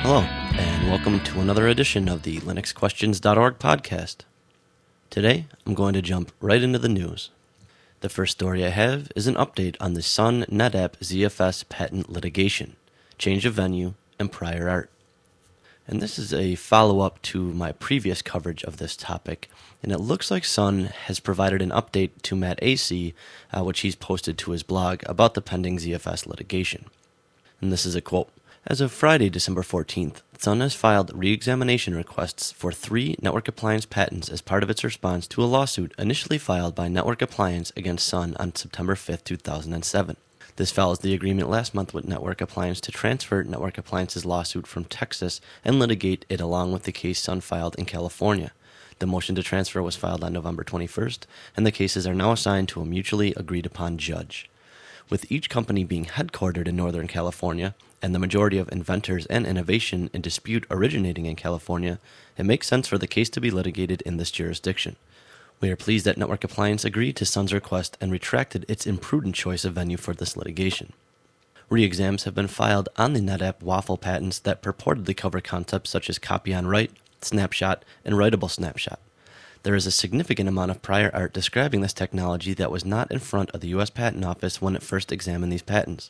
Hello, and welcome to another edition of the LinuxQuestions.org podcast. Today, I'm going to jump right into the news. The first story I have is an update on the Sun NetApp ZFS patent litigation, change of venue, and prior art. And this is a follow-up to my previous coverage of this topic, and it looks like Sun has provided an update to Matt AC, which he's posted to his blog about the pending ZFS litigation. And this is a quote. As of Friday, December 14th, Sun has filed re-examination requests for 3 network appliance patents as part of its response to a lawsuit initially filed by Network Appliance against Sun on September 5th, 2007. This follows the agreement last month with Network Appliance to transfer Network Appliance's lawsuit from Texas and litigate it along with the case Sun filed in California. The motion to transfer was filed on November 21st, and the cases are now assigned to a mutually agreed-upon judge. With each company being headquartered in Northern California, and the majority of inventors and innovation in dispute originating in California, it makes sense for the case to be litigated in this jurisdiction. We are pleased that Network Appliance agreed to Sun's request and retracted its imprudent choice of venue for this litigation. Re-exams have been filed on the NetApp Waffle patents that purportedly cover concepts such as copy on write, snapshot, and writable snapshot. There is a significant amount of prior art describing this technology that was not in front of the U.S. Patent Office when it first examined these patents.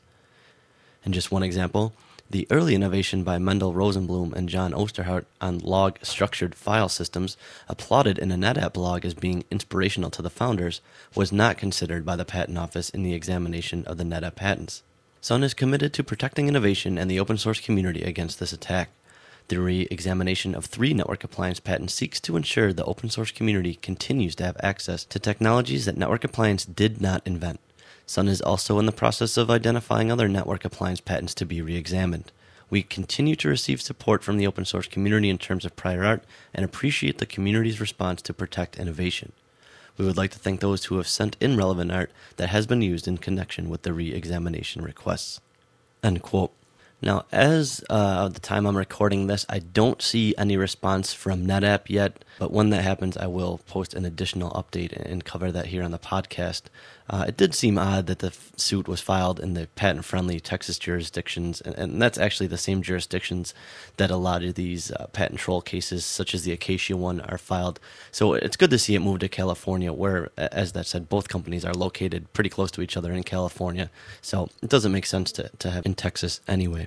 In just one example, the early innovation by Mendel Rosenblum and John Osterhart on log-structured file systems, applauded in a NetApp blog as being inspirational to the founders, was not considered by the Patent Office in the examination of the NetApp patents. Sun is committed to protecting innovation and the open source community against this attack. The re-examination of 3 Network Appliance patents seeks to ensure the open source community continues to have access to technologies that Network Appliance did not invent. Sun is also in the process of identifying other Network Appliance patents to be re-examined. We continue to receive support from the open source community in terms of prior art and appreciate the community's response to protect innovation. We would like to thank those who have sent in relevant art that has been used in connection with the re-examination requests. End quote. Now, as of the time I'm recording this, I don't see any response from NetApp yet, but when that happens, I will post an additional update and cover that here on the podcast. It did seem odd that the suit was filed in the patent-friendly Texas jurisdictions, and that's actually the same jurisdictions that a lot of these patent troll cases, such as the Acacia one, are filed. So it's good to see it move to California, where, as that said, both companies are located pretty close to each other in California. So it doesn't make sense to have in Texas anyway.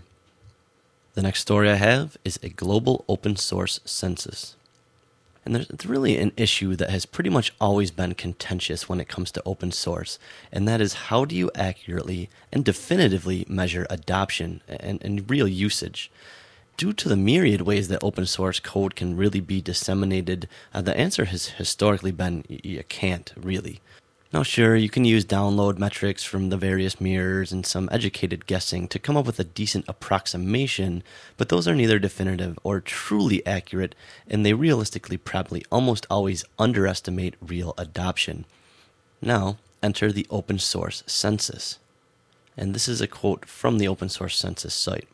The next story I have is a global open source census. And there's really an issue that has pretty much always been contentious when it comes to open source, and that is how do you accurately and definitively measure adoption and real usage? Due to the myriad ways that open source code can really be disseminated, the answer has historically been you can't really. Now sure, you can use download metrics from the various mirrors and some educated guessing to come up with a decent approximation, but those are neither definitive or truly accurate, and they realistically probably almost always underestimate real adoption. Now, enter the open source census. And this is a quote from the open source census site.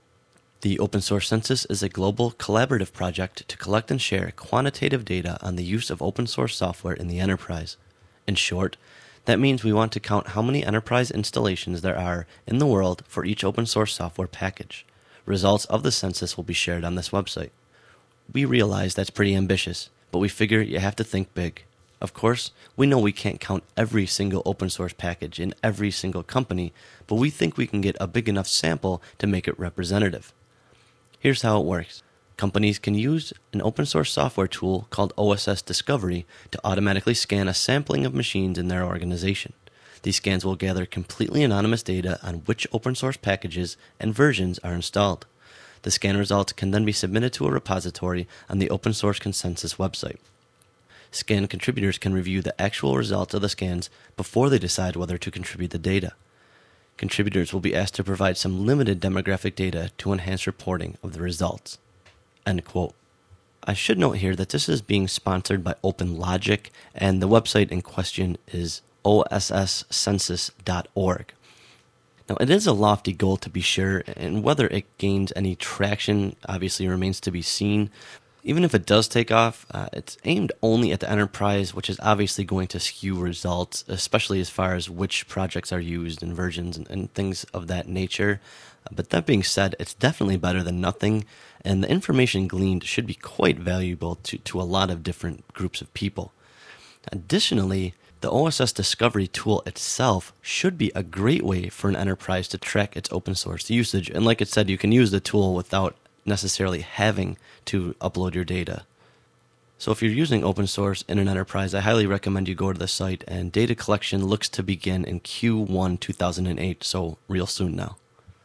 The Open Source Census is a global collaborative project to collect and share quantitative data on the use of open source software in the enterprise. In short, that means we want to count how many enterprise installations there are in the world for each open source software package. Results of the census will be shared on this website. We realize that's pretty ambitious, but we figure you have to think big. Of course, we know we can't count every single open source package in every single company, but we think we can get a big enough sample to make it representative. Here's how it works. Companies can use an open source software tool called OSS Discovery to automatically scan a sampling of machines in their organization. These scans will gather completely anonymous data on which open source packages and versions are installed. The scan results can then be submitted to a repository on the Open Source Consensus website. Scan contributors can review the actual results of the scans before they decide whether to contribute the data. Contributors will be asked to provide some limited demographic data to enhance reporting of the results. End quote. I should note here that this is being sponsored by OpenLogic, and the website in question is osscensus.org. Now, it is a lofty goal to be sure, and whether it gains any traction obviously remains to be seen. Even if it does take off, it's aimed only at the enterprise, which is obviously going to skew results, especially as far as which projects are used and versions and things of that nature. But that being said, it's definitely better than nothing, and the information gleaned should be quite valuable to a lot of different groups of people. Additionally, the OSS Discovery tool itself should be a great way for an enterprise to track its open source usage. And like it said, you can use the tool without necessarily having to upload your data. So if you're using open source in an enterprise, I highly recommend you go to the site, and data collection looks to begin in Q1 2008, so real soon now.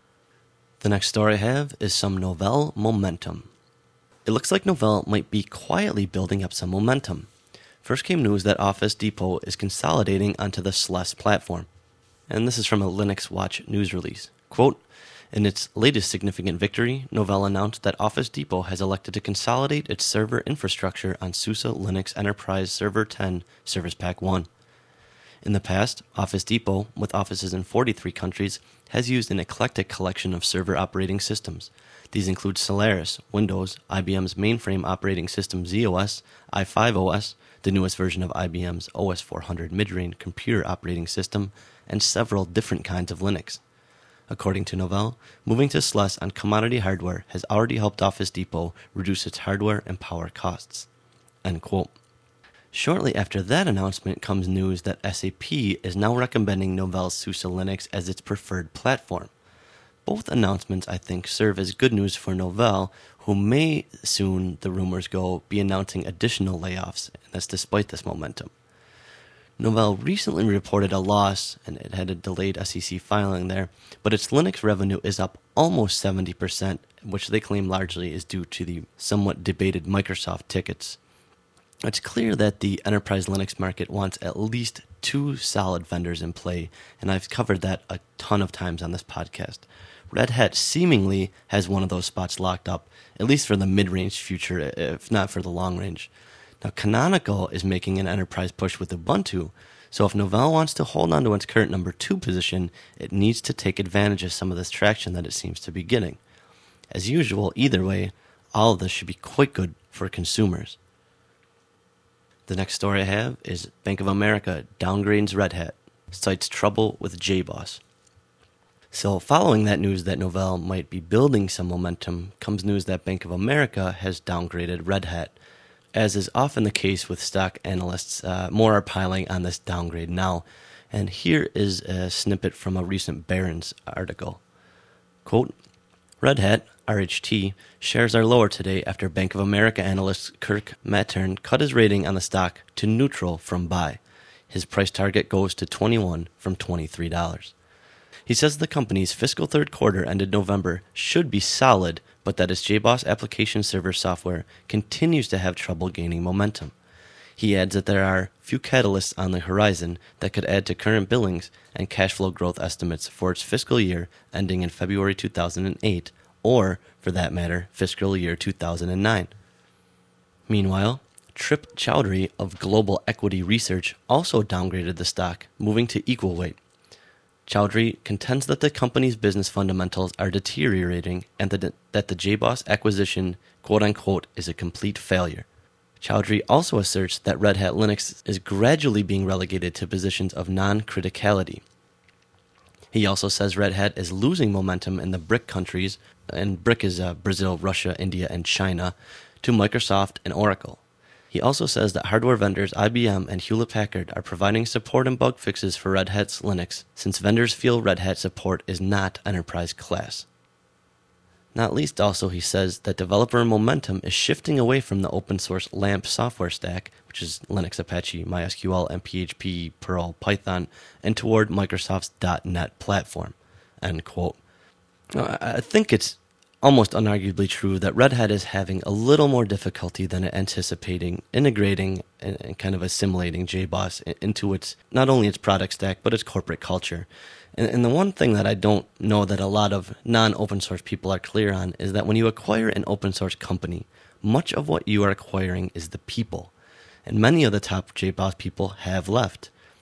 The next story I have is some Novell momentum. It looks like Novell might be quietly building up some momentum. First came news that Office Depot is consolidating onto the SLES platform. And this is from a Linux Watch news release. Quote, in its latest significant victory, Novell announced that Office Depot has elected to consolidate its server infrastructure on SUSE Linux Enterprise Server 10 Service Pack 1. In the past, Office Depot, with offices in 43 countries, has used an eclectic collection of server operating systems. These include Solaris, Windows, IBM's mainframe operating system z/OS, i5OS, the newest version of IBM's OS 400 mid-range computer operating system, and several different kinds of Linux. According to Novell, moving to SLES on commodity hardware has already helped Office Depot reduce its hardware and power costs. End quote. Shortly after that announcement comes news that SAP is now recommending Novell's SUSE Linux as its preferred platform. Both announcements, I think, serve as good news for Novell, who may soon, the rumors go, be announcing additional layoffs, and that's despite this momentum. Novell recently reported a loss, and it had a delayed SEC filing there, but its Linux revenue is up almost 70%, which they claim largely is due to the somewhat debated Microsoft tickets. It's clear that the enterprise Linux market wants at least two solid vendors in play, and I've covered that a ton of times on this podcast. Red Hat seemingly has one of those spots locked up, at least for the mid-range future, if not for the long range. Now, Canonical is making an enterprise push with Ubuntu, so if Novell wants to hold on to its current number 2 position, it needs to take advantage of some of this traction that it seems to be getting. As usual, either way, all of this should be quite good for consumers. The next story I have is Bank of America downgrades Red Hat, cites trouble with JBoss. So following that news that Novell might be building some momentum, comes news that Bank of America has downgraded Red Hat. As is often the case with stock analysts, more are piling on this downgrade now. And here is a snippet from a recent Barron's article. Quote, Red Hat, RHT, shares are lower today after Bank of America analyst Kirk Materne cut his rating on the stock to neutral from buy. His price target goes to $21 from $23. He says the company's fiscal third quarter ended November should be solid, but that its JBoss application server software continues to have trouble gaining momentum. He adds that there are few catalysts on the horizon that could add to current billings and cash flow growth estimates for its fiscal year ending in February 2008, or, for that matter, fiscal year 2009. Meanwhile, Trip Chowdhury of Global Equity Research also downgraded the stock, moving to equal weight. Chowdhury contends that the company's business fundamentals are deteriorating and that the JBoss acquisition, quote-unquote, is a complete failure. Chowdhury also asserts that Red Hat Linux is gradually being relegated to positions of non-criticality. He also says Red Hat is losing momentum in the BRIC countries, and BRIC is Brazil, Russia, India, and China, to Microsoft and Oracle. He also says that hardware vendors IBM and Hewlett-Packard are providing support and bug fixes for Red Hat's Linux, since vendors feel Red Hat support is not enterprise class. Not least also, he says that developer momentum is shifting away from the open-source LAMP software stack, which is Linux, Apache, MySQL, and PHP, Perl, Python, and toward Microsoft's .NET platform, end quote. I think it's almost unarguably true that Red Hat is having a little more difficulty than anticipating integrating and kind of assimilating JBoss into its, not only its product stack, but its corporate culture. And the one thing that I don't know that a lot of non-open source people are clear on is that when you acquire an open source company, much of what you are acquiring is the people. And many of the top JBoss people have left.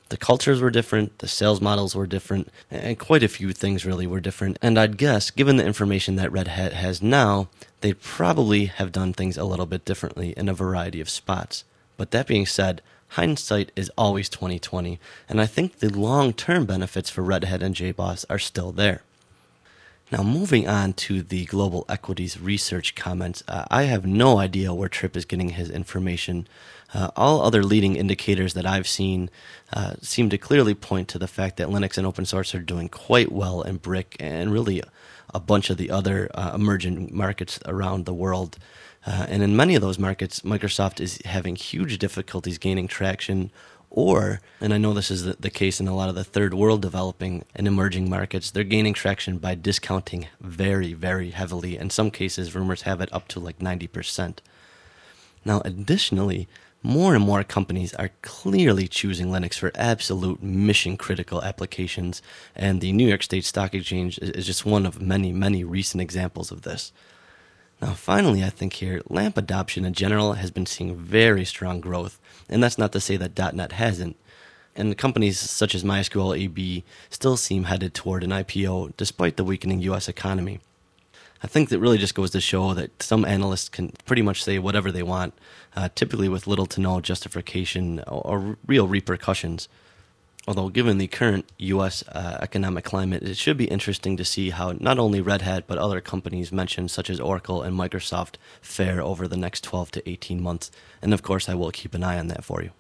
The cultures were different, the sales models were different, and quite a few things really were different. And I'd guess, given the information that Red Hat has now, they'd probably have done things a little bit differently in a variety of spots. But that being said, hindsight is always 20/20, and I think the long-term benefits for Red Hat and JBoss are still there. Now, moving on to the global equities research comments, I have no idea where Trip is getting his information. All other leading indicators that I've seen seem to clearly point to the fact that Linux and open source are doing quite well in BRIC and really a bunch of the other emerging markets around the world. And in many of those markets, Microsoft is having huge difficulties gaining traction, and I know this is the case in a lot of the third world developing and emerging markets, they're gaining traction by discounting very, very heavily. In some cases, rumors have it up to like 90%. Now, additionally, more and more companies are clearly choosing Linux for absolute mission-critical applications, and the New York State Stock Exchange is just one of many, many recent examples of this. Now, finally, I think here, LAMP adoption in general has been seeing very strong growth, and that's not to say that .NET hasn't. And companies such as MySQL AB still seem headed toward an IPO despite the weakening U.S. economy. I think that really just goes to show that some analysts can pretty much say whatever they want, typically with little to no justification or real repercussions. Although given the current U.S. Economic climate, it should be interesting to see how not only Red Hat but other companies mentioned such as Oracle and Microsoft fare over the next 12 to 18 months. And of course, I will keep an eye on that for you.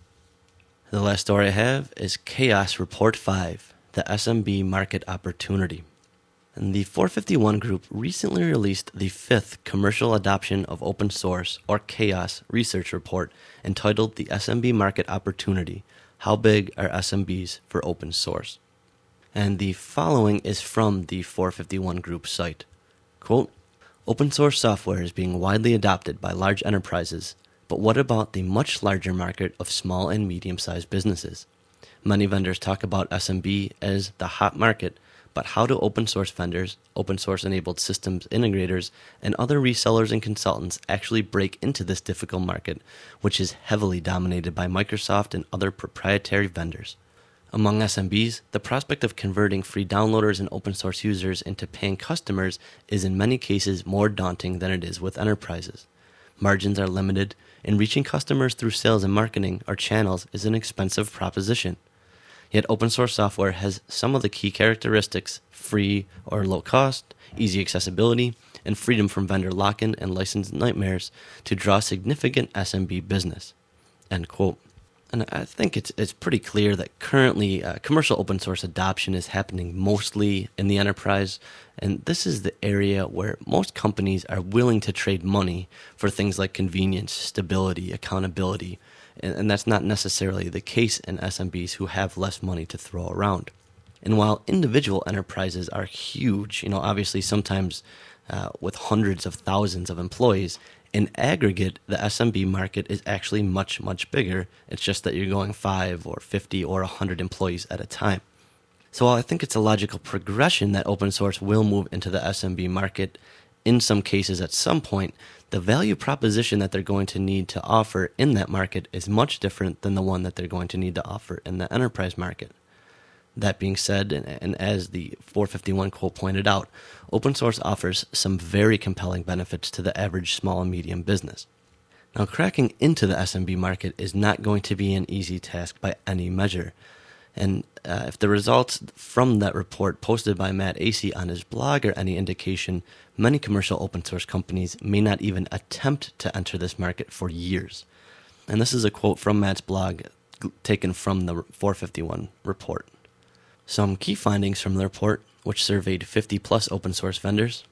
The last story I have is Chaos Report 5, the SMB Market Opportunity. And the 451 Group recently released the 5th Commercial Adoption of Open Source, or Chaos, research report entitled The SMB Market Opportunity. How big are SMBs for open source? And the following is from the 451 Group site. Quote, open source software is being widely adopted by large enterprises, but what about the much larger market of small and medium-sized businesses? Many vendors talk about SMB as the hot market, but how do open source vendors, open source enabled systems integrators, and other resellers and consultants actually break into this difficult market, which is heavily dominated by Microsoft and other proprietary vendors? Among SMBs, the prospect of converting free downloaders and open source users into paying customers is in many cases more daunting than it is with enterprises. Margins are limited, and reaching customers through sales and marketing or channels is an expensive proposition. Yet open source software has some of the key characteristics: free or low cost, easy accessibility, and freedom from vendor lock-in and license nightmares to draw significant SMB business. End quote. And I think it's pretty clear that currently commercial open source adoption is happening mostly in the enterprise, and this is the area where most companies are willing to trade money for things like convenience, stability, accountability, and that's not necessarily the case in SMBs who have less money to throw around. And while individual enterprises are huge, obviously sometimes with hundreds of thousands of employees, in aggregate, the SMB market is actually much, much bigger. It's just that you're going 5 or 50 or 100 employees at a time. So while I think it's a logical progression that open source will move into the SMB market, in some cases at some point, the value proposition that they're going to need to offer in that market is much different than the one that they're going to need to offer in the enterprise market. That being said, and as the 451 quote pointed out, open source offers some very compelling benefits to the average small and medium business. Now, cracking into the SMB market is not going to be an easy task by any measure. And if the results from that report posted by Matt Acey on his blog are any indication, many commercial open source companies may not even attempt to enter this market for years. And this is a quote from Matt's blog taken from the 451 report. Some key findings from the report, which surveyed 50 plus open source vendors.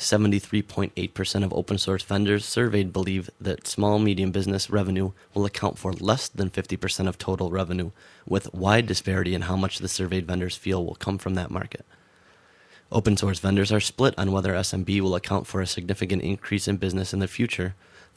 73.8% of open source vendors surveyed believe that small and medium business revenue will account for less than 50% of total revenue, with wide disparity in how much the surveyed vendors feel will come from that market. Open source vendors are split on whether SMB will account for a significant increase in business in the future,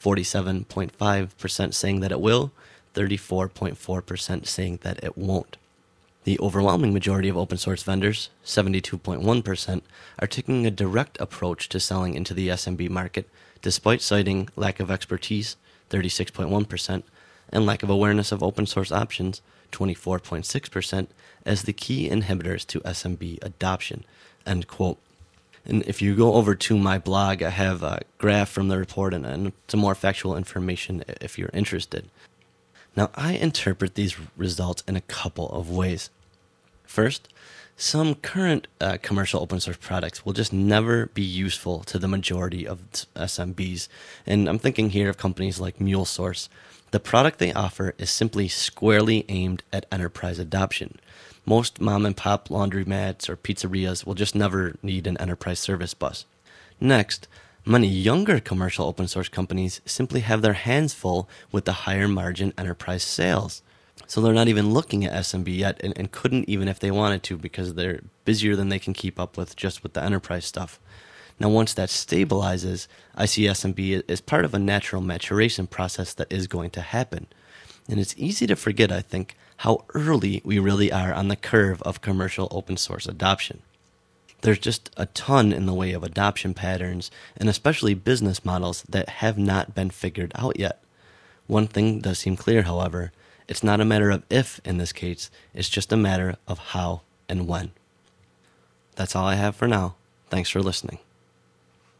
47.5% saying that it will, 34.4% saying that it won't. The overwhelming majority of open source vendors, 72.1%, are taking a direct approach to selling into the SMB market, despite citing lack of expertise, 36.1%, and lack of awareness of open source options, 24.6%, as the key inhibitors to SMB adoption, end quote. And if you go over to my blog, I have a graph from the report and some more factual information if you're interested. Now, I interpret these results in a couple of ways. First, some current commercial open source products will just never be useful to the majority of SMBs. And I'm thinking here of companies like MuleSource. The product they offer is simply squarely aimed at enterprise adoption. Most mom and pop laundromats or pizzerias will just never need an enterprise service bus. Next, many younger commercial open source companies simply have their hands full with the higher margin enterprise sales. So they're not even looking at SMB yet and couldn't even if they wanted to because they're busier than they can keep up with just with the enterprise stuff. Now once that stabilizes, I see SMB as part of a natural maturation process that is going to happen. And it's easy to forget, I think, how early we really are on the curve of commercial open source adoption. There's just a ton in the way of adoption patterns and especially business models that have not been figured out yet. One thing does seem clear, however. It's not a matter of if in this case, it's just a matter of how and when. That's all I have for now. Thanks for listening.